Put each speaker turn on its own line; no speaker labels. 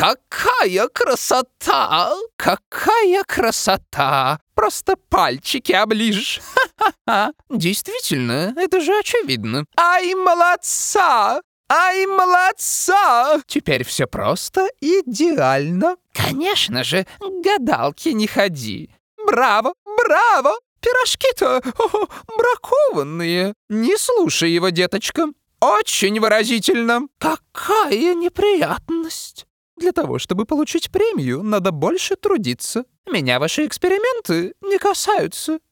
Какая красота! Какая красота! Просто пальчики оближешь. Ха-ха-ха. Действительно, это же очевидно. Ай, молодца! Ай, молодца! Теперь все просто идеально. Конечно же, к гадалке не ходи. Браво, браво! Пирожки-то бракованные. Не слушай его, деточка. Очень выразительно. Какая неприятность. Для того, чтобы получить премию, надо больше трудиться. Меня ваши эксперименты не касаются.